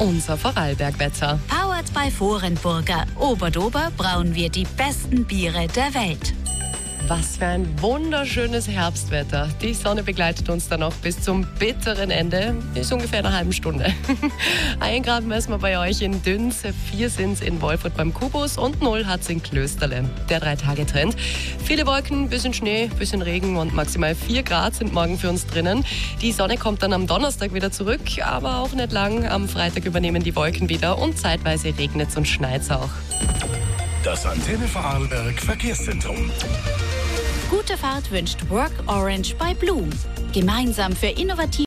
unser Vorarlbergwetter. Powered by Vorenburger. Oberdober brauen wir die besten Biere der Welt. Was für ein wunderschönes Herbstwetter. Die Sonne begleitet uns dann noch bis zum bitteren Ende. Ist ungefähr eine halbe Stunde. 1 Grad messen wir bei euch in Düns, 4 sind es in Wolfurt beim Kubus und 0 hat es in Klösterle. Der 3-Tage-Trend. Viele Wolken, bisschen Schnee, bisschen Regen und maximal 4 Grad sind morgen für uns drinnen. Die Sonne kommt dann am Donnerstag wieder zurück, aber auch nicht lang. Am Freitag übernehmen die Wolken wieder und zeitweise regnet es und schneit es auch. Das Antenne Vorarlberg Verkehrszentrum. Gute Fahrt wünscht Work Orange bei Blum. Gemeinsam für innovative